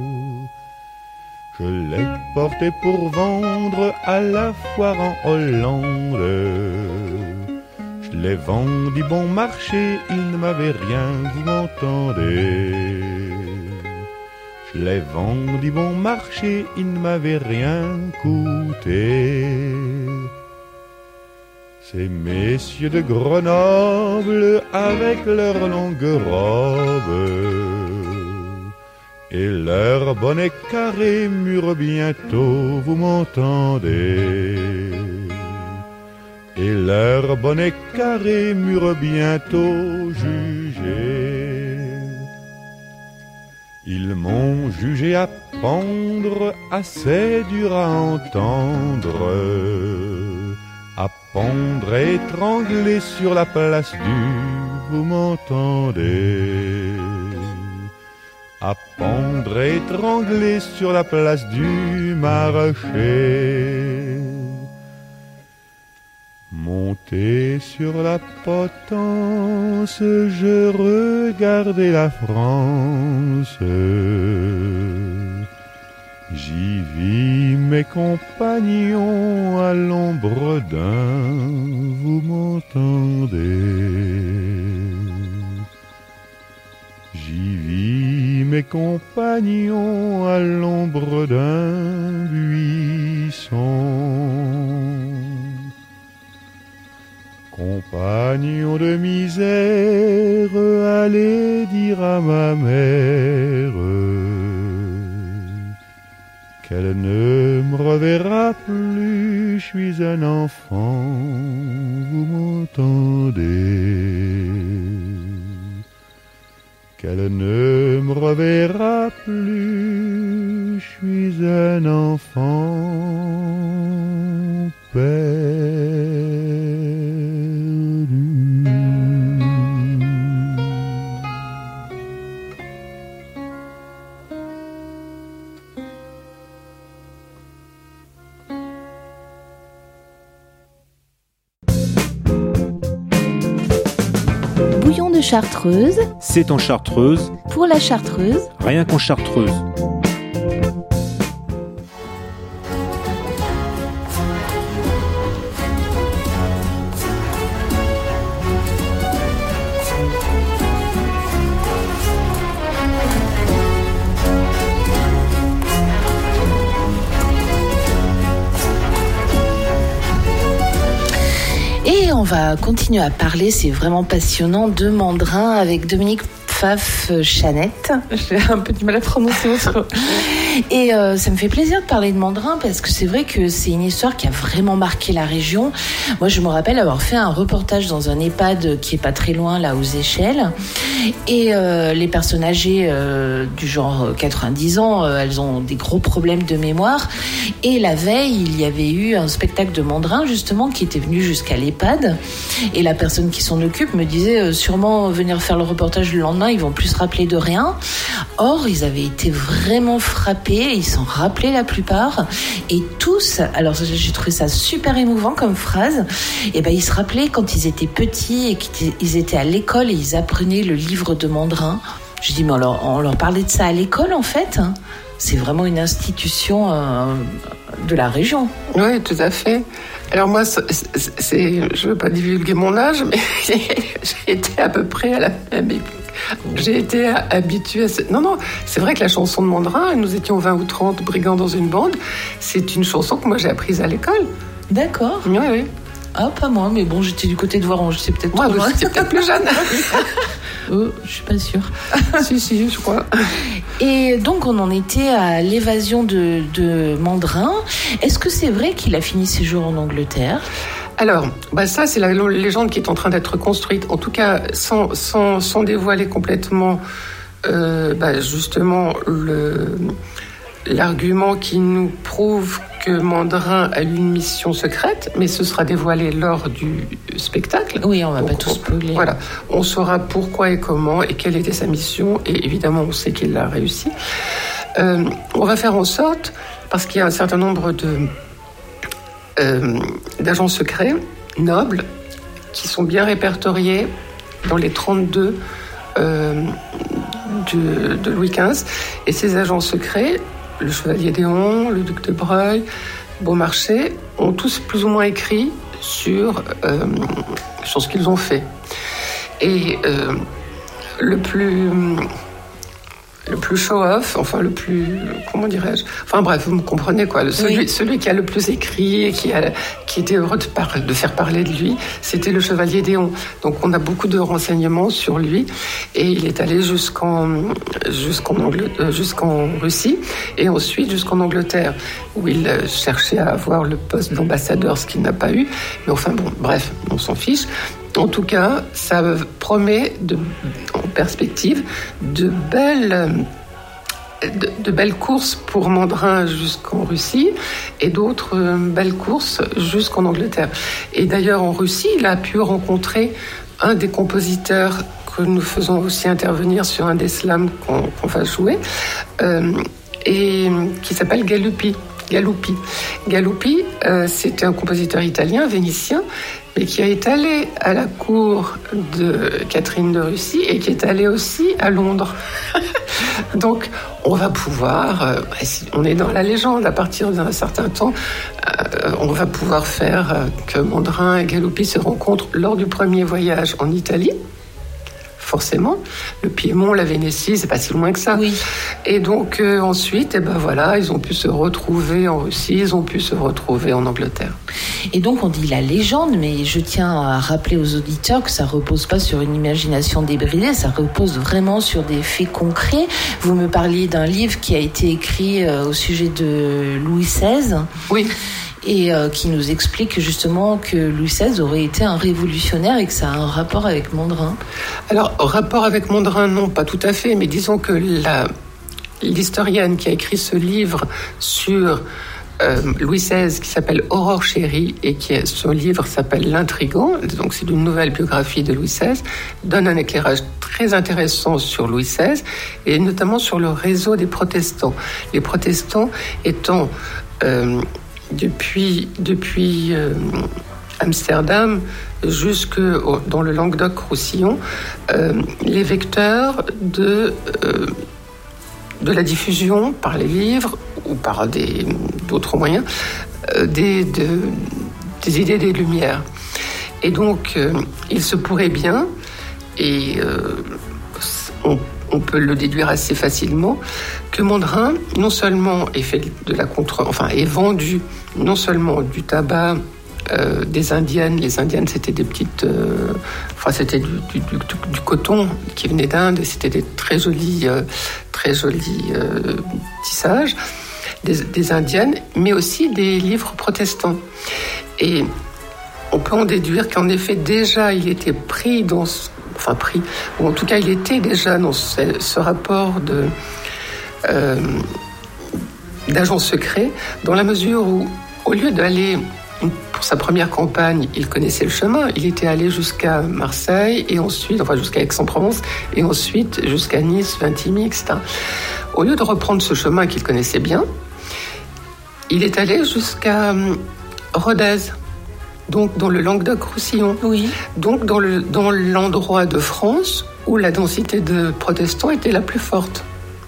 Speaker 4: Je les portais pour vendre à la foire en Hollande. Je les vendis bon marché, ils ne m'avaient rien, vous m'entendez? Je les vendis bon marché, ils ne m'avaient rien coûté. Ces messieurs de Grenoble avec leurs longues robes et leurs bonnets carrés mûrs bientôt, vous m'entendez? Et leurs bonnets carrés mûrs bientôt jugés. Ils m'ont jugé à pendre, assez dur à entendre, à pendre et étrangler sur la place du, vous m'entendez? À pendre et étrangler sur la place du marché. Monté sur la potence, je regardais la France. J'y vis mes compagnons à l'ombre d'un, vous m'entendez? J'y vis mes compagnons à l'ombre d'un buisson. Compagnons de misère, allez dire à ma mère qu'elle ne me reverra plus, je suis un enfant, vous m'entendez? Qu'elle ne me reverra plus, je suis un enfant perdu.
Speaker 1: Bouillon de Chartreuse,
Speaker 2: C'est en Chartreuse,
Speaker 1: pour la Chartreuse.
Speaker 2: rien qu'en Chartreuse.
Speaker 1: Et on va continuer à parler, c'est vraiment passionnant, de mandrin avec Dominique Pfaff-Chanette. J'ai un peu du mal à prononcer votre. Et ça me fait plaisir de parler de mandrin parce que c'est vrai que c'est une histoire qui a vraiment marqué la région. Moi, je me rappelle avoir fait un reportage dans un EHPAD qui est pas très loin, là, aux Échelles. Et les personnes âgées du genre 90 ans, elles ont des gros problèmes de mémoire. Et la veille, il y avait eu un spectacle de mandrin, justement, qui était venu jusqu'à l'EHPAD. Et la personne qui s'en occupe me disait sûrement venir faire le reportage le lendemain, ils vont plus se rappeler de rien. Or, ils avaient été vraiment frappés, ils s'en rappelaient la plupart. Et tous, alors j'ai trouvé ça super émouvant comme phrase, et ben ils se rappelaient quand ils étaient petits et qu'ils étaient à l'école et ils apprenaient le livre de mandrin. Je dis, mais on leur parlait de ça à l'école en fait. C'est vraiment une institution de la région.
Speaker 3: Oui, tout à fait. Alors moi, je ne veux pas divulguer mon âge, mais j'ai été à peu près à la même époque. J'ai été habituée à... Non, c'est vrai que la chanson de mandrin, nous étions 20 ou 30 brigands dans une bande, c'est une chanson que moi j'ai apprise à l'école.
Speaker 1: D'accord.
Speaker 3: Oui.
Speaker 1: Ah, pas moi, mais bon, j'étais du côté de Voiron, j'étais peut-être trop loin.
Speaker 3: J'étais peut-être plus jeune.
Speaker 1: Je suis pas sûre.
Speaker 3: si, je crois.
Speaker 1: Et donc, on en était à l'évasion de Mandrin. Est-ce que c'est vrai qu'il a fini ses jours en Angleterre ?
Speaker 3: Alors, ça, c'est la légende qui est en train d'être construite. En tout cas, sans dévoiler complètement, justement, l'argument qui nous prouve que Mandrin a eu une mission secrète, mais ce sera dévoilé lors du spectacle.
Speaker 1: Oui, on va pas tout spoiler.
Speaker 3: Voilà, on saura pourquoi et comment et quelle était sa mission, et évidemment, on sait qu'il l'a réussi. On va faire en sorte, parce qu'il y a un certain nombre d'agents secrets nobles qui sont bien répertoriés dans les 32 de Louis XV, et ces agents secrets, le chevalier d'Éon, le duc de Broglie, Beaumarchais, ont tous plus ou moins écrit sur ce qu'ils ont fait. Et le plus show-off, enfin le plus, comment dirais-je, enfin bref, vous me comprenez quoi, celui qui a le plus écrit et qui était heureux de faire parler de lui, c'était le chevalier d'Éon. Donc on a beaucoup de renseignements sur lui, et il est allé jusqu'en Russie et ensuite jusqu'en Angleterre, où il cherchait à avoir le poste d'ambassadeur, ce qu'il n'a pas eu. Mais enfin bon, bref, on s'en fiche. En tout cas, ça promet en perspective de belles courses pour Mandrin jusqu'en Russie et d'autres belles courses jusqu'en Angleterre. Et d'ailleurs, en Russie, il a pu rencontrer un des compositeurs que nous faisons aussi intervenir sur un des slams qu'on va jouer, et qui s'appelle Galuppi. Galuppi, c'était un compositeur italien, vénitien, mais qui est allé à la cour de Catherine de Russie et qui est allé aussi à Londres. Donc, on va pouvoir, on est dans la légende, à partir d'un certain temps, on va pouvoir faire que Mandrin et Galuppi se rencontrent lors du premier voyage en Italie. Forcément, le Piémont, la Vénétie, c'est pas si loin que ça.
Speaker 1: Oui.
Speaker 3: Et donc ensuite, ils ont pu se retrouver en Russie, ils ont pu se retrouver en Angleterre.
Speaker 1: Et donc on dit la légende, mais je tiens à rappeler aux auditeurs que ça repose pas sur une imagination débridée, ça repose vraiment sur des faits concrets. Vous me parliez d'un livre qui a été écrit au sujet de Louis XVI.
Speaker 3: Oui.
Speaker 1: Et qui nous explique justement que Louis XVI aurait été un révolutionnaire et que ça a un rapport avec Mandrin. Alors,
Speaker 3: rapport avec Mandrin, non, pas tout à fait, mais disons que l'historienne qui a écrit ce livre sur Louis XVI, qui s'appelle Aurore Chéry, et son livre s'appelle L'Intrigant, donc c'est une nouvelle biographie de Louis XVI, donne un éclairage très intéressant sur Louis XVI, et notamment sur le réseau des protestants. Les protestants étant... depuis Amsterdam jusque dans le Languedoc-Roussillon, les vecteurs de la diffusion par les livres ou par d'autres moyens des idées des Lumières. Et donc, il se pourrait bien, et on peut le déduire assez facilement, que Mandrin, non seulement est vendu non seulement du tabac des Indiennes. Les Indiennes, c'était des petites... c'était du coton qui venait d'Inde, et c'était des très jolis tissages des Indiennes, mais aussi des livres protestants. Et on peut en déduire qu'en effet, déjà, il était pris ou en tout cas, il était déjà dans ce rapport d'agent secret, dans la mesure où, au lieu d'aller pour sa première campagne, il connaissait le chemin. Il était allé jusqu'à Marseille, et ensuite, jusqu'à Aix-en-Provence, et ensuite jusqu'à Nice, Vintimille, etc. Au lieu de reprendre ce chemin qu'il connaissait bien, il est allé jusqu'à Rodez, donc dans le Languedoc-Roussillon.
Speaker 1: Oui.
Speaker 3: Donc dans l'endroit de France où la densité de protestants était la plus forte.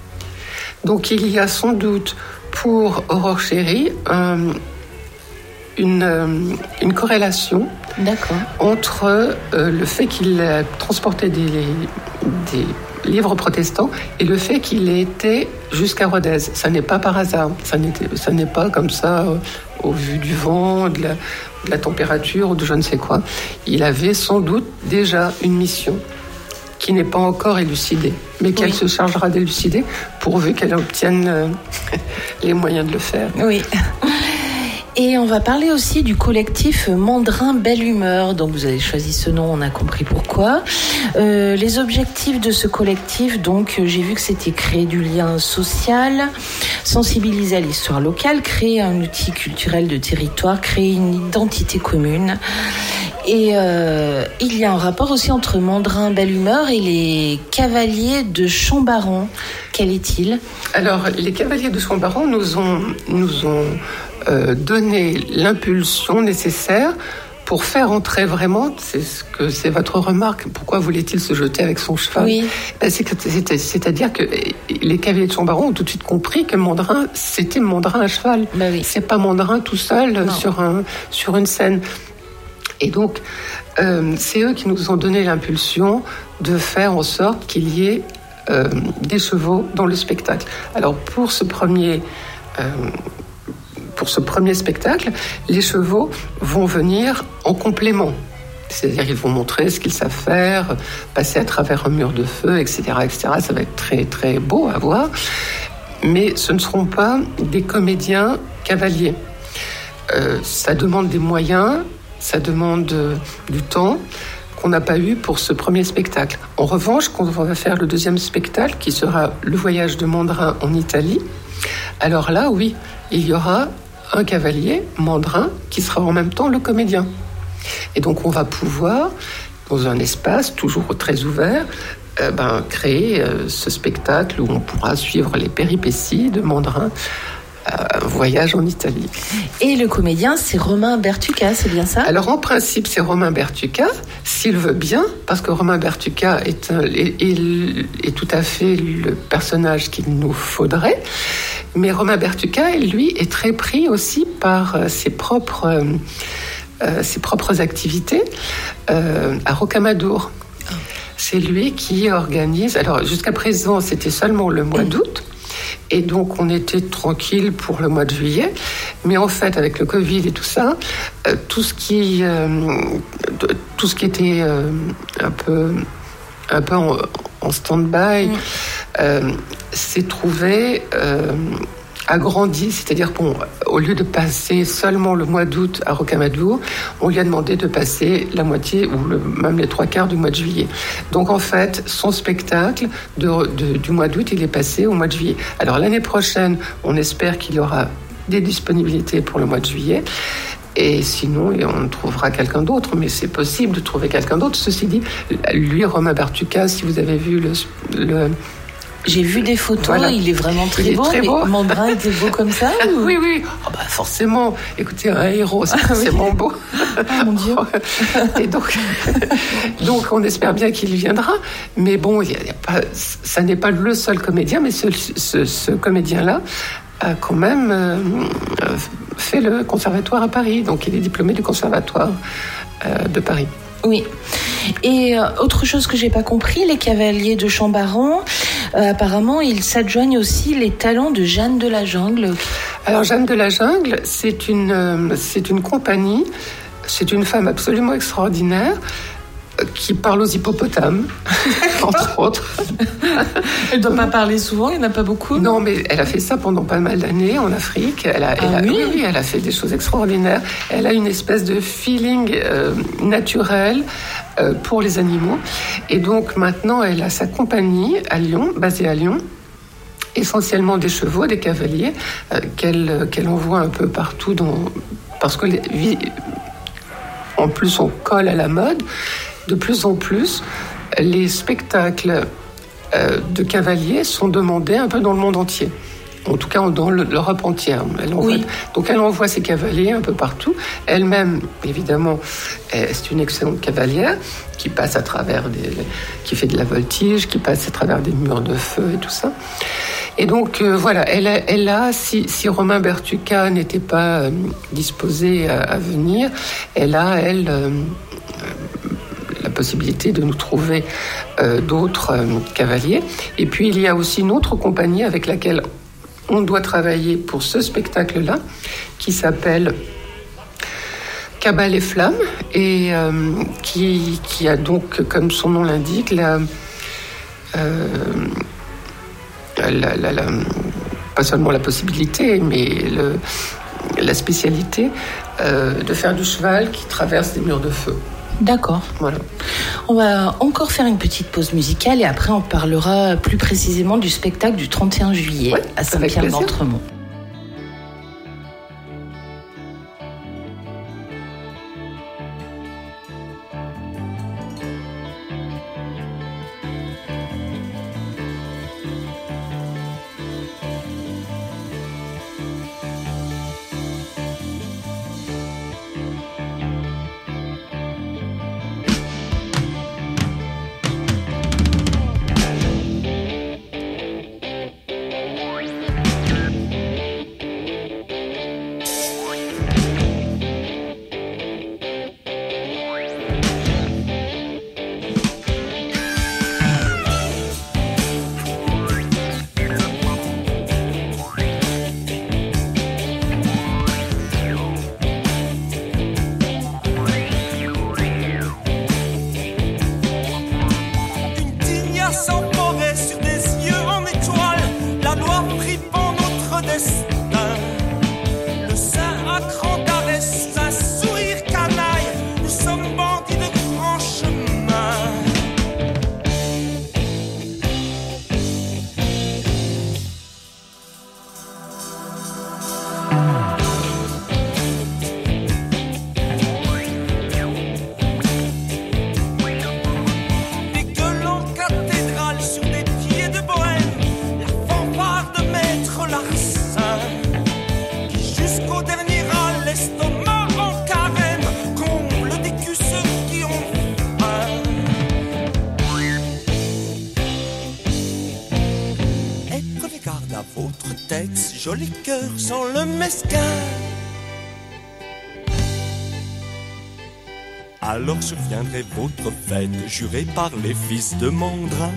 Speaker 3: Donc il y a sans doute pour Aurore Chéry une corrélation entre le fait qu'il transportait des livres protestants et le fait qu'il ait été jusqu'à Rodez. Ça n'est pas par hasard. Ça n'est pas comme ça au vu du vent, de la température ou de je ne sais quoi. Il avait sans doute déjà une mission qui n'est pas encore élucidée, mais qu'elle se chargera d'élucider pourvu qu'elle obtienne les moyens de le faire.
Speaker 1: Oui. Et on va parler aussi du collectif Mandrin Belle Humeur. Donc vous avez choisi ce nom, on a compris pourquoi. Les objectifs de ce collectif, donc j'ai vu que c'était créer du lien social, sensibiliser à l'histoire locale, créer un outil culturel de territoire, créer une identité commune. Et il y a un rapport aussi entre Mandrin Belle Humeur et les cavaliers de Chambaran. Quel est-il ?
Speaker 3: Alors, les cavaliers de Chambaran nous ont donné l'impulsion nécessaire pour faire entrer vraiment, c'est votre remarque, pourquoi voulait-il se jeter avec son cheval ?
Speaker 1: Oui.
Speaker 3: C'est-à-dire que les cavaliers de Chambaran ont tout de suite compris que Mandrin, c'était Mandrin à cheval.
Speaker 1: Ben oui.
Speaker 3: C'est pas Mandrin tout seul sur une scène. Et donc, c'est eux qui nous ont donné l'impulsion de faire en sorte qu'il y ait des chevaux dans le spectacle. Alors, pour ce premier spectacle, les chevaux vont venir en complément. C'est-à-dire qu'ils vont montrer ce qu'ils savent faire, passer à travers un mur de feu, etc., etc. Ça va être très, très beau à voir. Mais ce ne seront pas des comédiens cavaliers. Ça demande des moyens, ça demande du temps qu'on n'a pas eu pour ce premier spectacle. En revanche, quand on va faire le deuxième spectacle, qui sera le voyage de Mandrin en Italie, alors là, oui, il y aura un cavalier, Mandrin, qui sera en même temps le comédien. Et donc, on va pouvoir, dans un espace toujours très ouvert, créer ce spectacle où on pourra suivre les péripéties de Mandrin, un voyage en Italie.
Speaker 1: Et le comédien, c'est Romain Bertucca, c'est bien ça ?
Speaker 3: Alors, en principe, c'est Romain Bertucca, s'il veut bien, parce que Romain Bertucca est tout à fait le personnage qu'il nous faudrait. Mais Romain Bertucca, lui, est très pris aussi par ses propres activités à Rocamadour. C'est lui qui organise... Alors, jusqu'à présent, c'était seulement le mois d'août. Et donc, on était tranquille pour le mois de juillet. Mais en fait, avec le Covid et tout ça, tout ce qui était un peu en stand-by s'est trouvé agrandi. C'est-à-dire qu'au lieu de passer seulement le mois d'août à Rocamadour, on lui a demandé de passer la moitié ou même les 3/4 du mois de juillet. Donc en fait, son spectacle du mois d'août, il est passé au mois de juillet. Alors l'année prochaine, on espère qu'il y aura des disponibilités pour le mois de juillet. Et sinon, on trouvera quelqu'un d'autre, mais c'est possible de trouver quelqu'un d'autre. Ceci dit, lui, Romain Bertucca, si vous avez vu le
Speaker 1: J'ai vu des photos, voilà. Il est vraiment très beau, mais Mandrin était beau comme ça ou...
Speaker 3: Oui. Oh bah forcément, écoutez, un héros, c'est forcément beau.
Speaker 1: Oh mon Dieu.
Speaker 3: Et donc on espère bien qu'il viendra. Mais bon, ça n'est pas le seul comédien, mais ce comédien-là a quand même fait le conservatoire à Paris. Donc il est diplômé du conservatoire de Paris.
Speaker 1: Oui. Et autre chose que j'ai pas compris, les cavaliers de Chambaran, apparemment, ils s'adjoignent aussi les talents de Jeanne de la Jungle.
Speaker 3: Alors Jeanne de la Jungle, c'est une compagnie, c'est une femme absolument extraordinaire qui parle aux hippopotames, entre autres.
Speaker 1: Elle ne doit pas parler souvent, il n'y en a pas beaucoup.
Speaker 3: Non, mais elle a fait ça pendant pas mal d'années en Afrique. Elle a fait des choses extraordinaires. Elle a une espèce de feeling naturel pour les animaux. Et donc maintenant, elle a sa compagnie à Lyon, basée à Lyon, essentiellement des chevaux, des cavaliers, qu'elle envoie un peu partout parce que en plus on colle à la mode. De plus en plus, les spectacles de cavaliers sont demandés un peu dans le monde entier. En tout cas, dans l'Europe entière. Donc, elle envoie ses cavaliers un peu partout. Elle-même, évidemment, c'est une excellente cavalière qui passe à travers qui fait de la voltige, qui passe à travers des murs de feu et tout ça. Et donc voilà, elle a si Romain Bertucca n'était pas disposé à venir, elle a la possibilité de nous trouver d'autres cavaliers. Et puis il y a aussi une autre compagnie avec laquelle on doit travailler pour ce spectacle-là, qui s'appelle Cabal et Flamme, et qui a donc, comme son nom l'indique, pas seulement la possibilité, mais la spécialité de faire du cheval qui traverse des murs de feu.
Speaker 1: D'accord.
Speaker 3: Voilà.
Speaker 1: On va encore faire une petite pause musicale et après on parlera plus précisément du spectacle du 31 juillet à Saint-Pierre-d'Entremont.
Speaker 5: Joli cœur sans le mesquin. Alors surviendrait votre fête, jurée par les fils de Mandrin.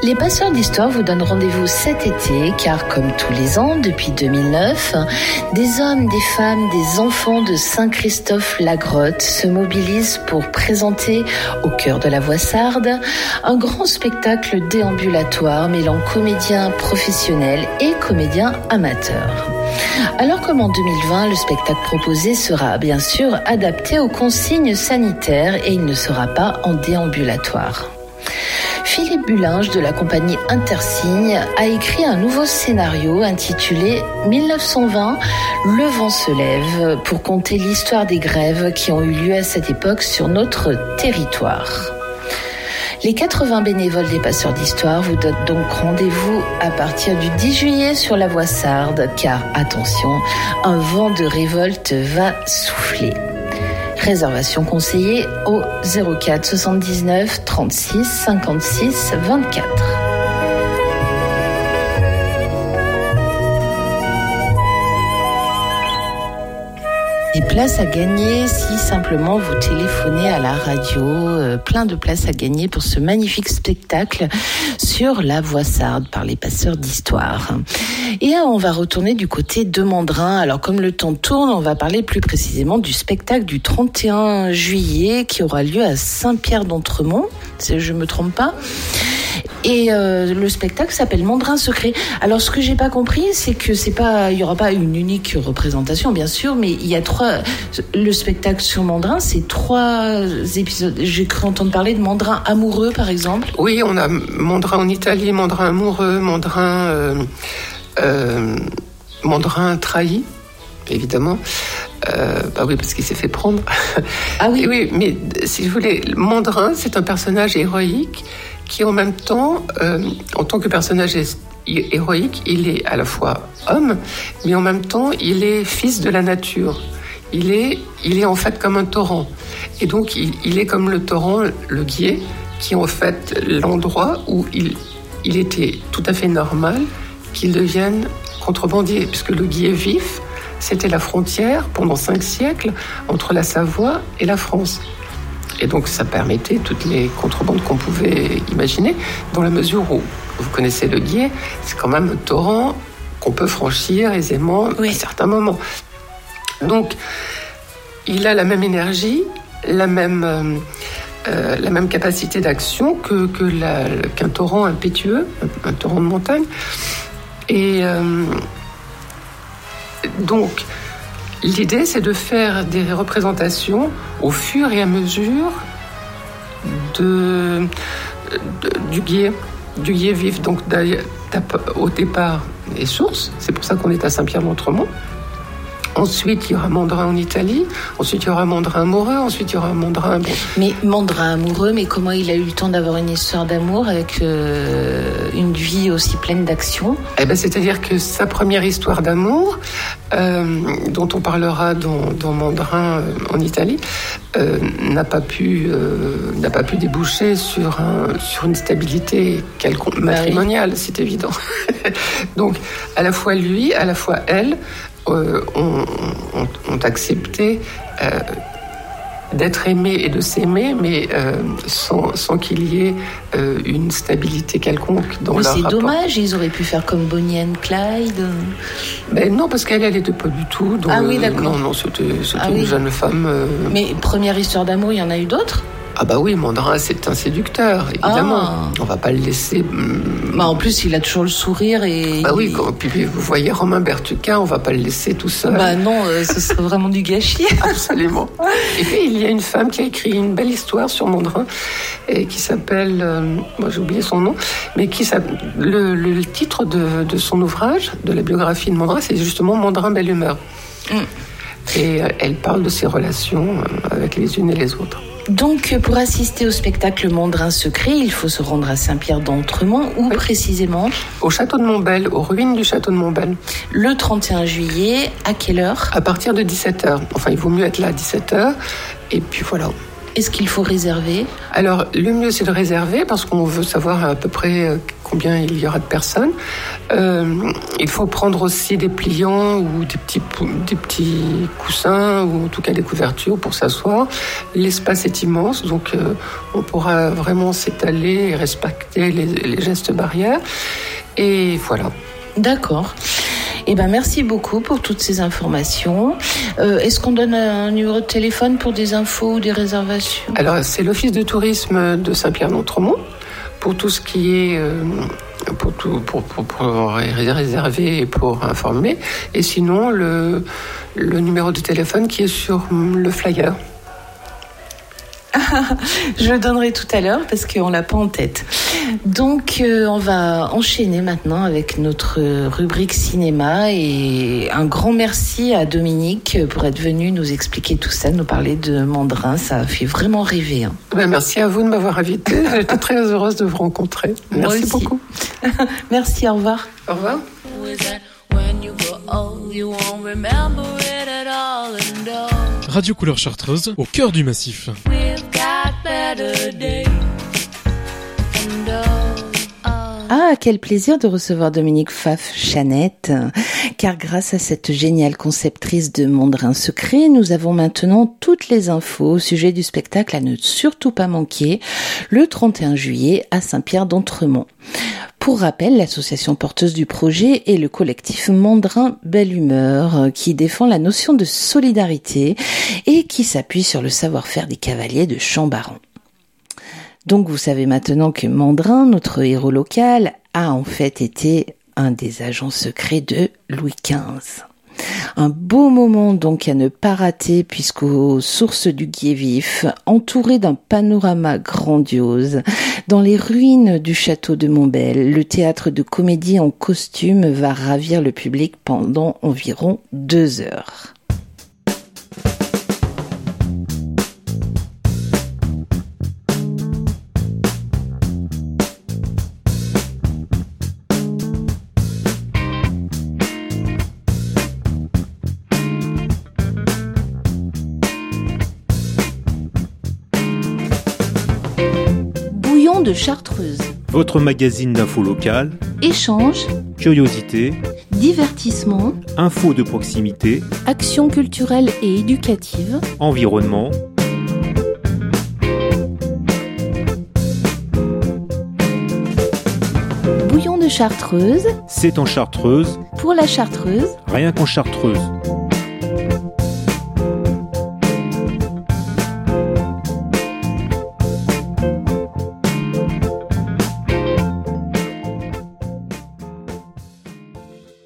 Speaker 1: Les passeurs d'histoire vous donnent rendez-vous cet été, car comme tous les ans, depuis 2009, des hommes, des femmes, des enfants de Saint-Christophe-la-Grotte se mobilisent pour présenter, au cœur de la Voissarde, un grand spectacle déambulatoire mêlant comédiens professionnels et comédiens amateurs. Alors comme en 2020, le spectacle proposé sera bien sûr adapté aux consignes sanitaires et il ne sera pas en déambulatoire. Philippe Bullinge de la compagnie Intersigne a écrit un nouveau scénario intitulé 1920, Le vent se lève, pour conter l'histoire des grèves qui ont eu lieu à cette époque sur notre territoire. Les 80 bénévoles des passeurs d'histoire vous donnent donc rendez-vous à partir du 10 juillet sur la Voissarde, car attention, un vent de révolte va souffler. Réservation conseillée au 04 79 36 56 24. Des places à gagner si simplement vous téléphonez à la radio, plein de places à gagner pour ce magnifique spectacle sur la Voissarde par les passeurs d'histoire. Et on va retourner du côté de Mandrin. Alors comme le temps tourne, on va parler plus précisément du spectacle du 31 juillet qui aura lieu à Saint-Pierre-d'Entremont, si je me trompe pas. Et le spectacle s'appelle Mandrin secret. Alors ce que j'ai pas compris, c'est que il y aura pas une unique représentation bien sûr, mais il y a le spectacle sur Mandrin, c'est 3 épisodes. J'ai cru entendre parler de Mandrin amoureux par exemple.
Speaker 3: Oui, on a Mandrin en Italie, Mandrin amoureux, Mandrin trahi, évidemment. Oui, parce qu'il s'est fait prendre.
Speaker 1: Ah oui.
Speaker 3: Oui, mais si vous voulez, Mandrin, c'est un personnage héroïque qui en même temps, en tant que personnage héroïque, il est à la fois homme, mais en même temps, il est fils de la nature. Il est en fait comme un torrent. Et donc, il est comme le torrent, le Guiers, qui est en fait l'endroit où il était tout à fait normal qu'il devienne contrebandier, puisque le Guiers vif, c'était la frontière pendant 5 siècles entre la Savoie et la France. Et donc, ça permettait toutes les contrebandes qu'on pouvait imaginer, dans la mesure où, vous connaissez le Guiers, c'est quand même un torrent qu'on peut franchir aisément à certains moments. Donc, il a la même énergie, la même capacité d'action qu'un torrent impétueux, un torrent de montagne. Et donc, l'idée, c'est de faire des représentations au fur et à mesure du Guiers vif. Donc, au départ, les sources, c'est pour ça qu'on est à Saint-Pierre-d'Entremont. Ensuite, il y aura Mandrin en Italie. Ensuite, il y aura Mandrin amoureux. Ensuite, il y aura Mandrin...
Speaker 1: Mais Mandrin amoureux, mais comment il a eu le temps d'avoir une histoire d'amour avec une vie aussi pleine d'action ?
Speaker 3: C'est-à-dire que sa première histoire d'amour, dont on parlera dans Mandrin en Italie, n'a pas pu déboucher sur une stabilité quelconque matrimoniale, c'est évident. Donc, à la fois lui, à la fois elle, ont accepté d'être aimés et de s'aimer, mais sans qu'il y ait une stabilité quelconque dans leur rapport.
Speaker 1: Mais c'est dommage, ils auraient pu faire comme Bonnie and Clyde.
Speaker 3: Non, parce qu'elle n'était pas du tout.
Speaker 1: Oui, d'accord.
Speaker 3: Non, c'était une jeune femme.
Speaker 1: Mais première histoire d'amour, il y en a eu d'autres ?
Speaker 3: Oui, Mandrin, c'est un séducteur, évidemment. On va pas le laisser...
Speaker 1: en plus, il a toujours le sourire et...
Speaker 3: Puis vous voyez Romain Bertucquin, on va pas le laisser tout seul.
Speaker 1: Non, ce serait vraiment du gâchis.
Speaker 3: Absolument. Et puis, il y a une femme qui a écrit une belle histoire sur Mandrin, et qui s'appelle... j'ai oublié son nom, mais le titre de son ouvrage, de la biographie de Mandrin, c'est justement Mandrin Belle Humeur. Et elle parle de ses relations avec les unes et les autres.
Speaker 1: Donc, pour assister au spectacle Mandrin secret, il faut se rendre à Saint-Pierre-d'Entremont, où précisément ?
Speaker 3: Au château de Montbel, aux ruines du château de Montbel.
Speaker 1: Le 31 juillet, à quelle heure ?
Speaker 3: À partir de 17h. Enfin, il vaut mieux être là à 17h, et puis voilà.
Speaker 1: Est-ce qu'il faut réserver ?
Speaker 3: Alors, le mieux, c'est de réserver, parce qu'on veut savoir à peu près combien il y aura de personnes. Il faut prendre aussi des pliants ou des petits coussins ou en tout cas des couvertures pour s'asseoir. L'espace est immense, donc on pourra vraiment s'étaler et respecter les gestes barrières. Et voilà.
Speaker 1: D'accord. Eh ben, merci beaucoup pour toutes ces informations. Est-ce qu'on donne un numéro de téléphone pour des infos ou des réservations ?
Speaker 3: Alors, c'est l'Office de tourisme de Saint-Pierre-d'Entremont pour tout ce qui est pour réserver et pour informer. Et sinon, le numéro de téléphone qui est sur le flyer.
Speaker 1: Je le donnerai tout à l'heure parce qu'on l'a pas en tête. Donc on va enchaîner maintenant avec notre rubrique cinéma et un grand merci à Dominique pour être venu nous expliquer tout ça, nous parler de Mandrin. Ça fait vraiment rêver. Hein.
Speaker 3: Merci à vous de m'avoir invitée. J'étais très heureuse de vous rencontrer. Merci beaucoup.
Speaker 1: Merci, au revoir.
Speaker 3: Au revoir.
Speaker 6: Radio Couleur Chartreuse, au cœur du massif.
Speaker 1: Ah, quel plaisir de recevoir Dominique Pfaff-Chanette, car grâce à cette géniale conceptrice de Mandrin Secret, nous avons maintenant toutes les infos au sujet du spectacle à ne surtout pas manquer le 31 juillet à Saint-Pierre-d'Entremont. Pour rappel, l'association porteuse du projet est le collectif Mandrin Belle Humeur, qui défend la notion de solidarité et qui s'appuie sur le savoir-faire des cavaliers de Chambaran. Donc vous savez maintenant que Mandrin, notre héros local, a en fait été un des agents secrets de Louis XV. Un beau moment donc à ne pas rater puisqu'aux sources du Gué-Vif, entouré d'un panorama grandiose, dans les ruines du château de Montbel, le théâtre de comédie en costume va ravir le public pendant environ 2 heures. De Chartreuse.
Speaker 2: Votre magazine d'infos locales.
Speaker 1: Échange.
Speaker 2: Curiosité.
Speaker 1: Divertissement.
Speaker 2: Infos de proximité.
Speaker 1: Actions culturelles et éducatives.
Speaker 2: Environnement.
Speaker 1: Bouillon de Chartreuse.
Speaker 2: C'est en Chartreuse.
Speaker 1: Pour la Chartreuse.
Speaker 2: Rien qu'en Chartreuse.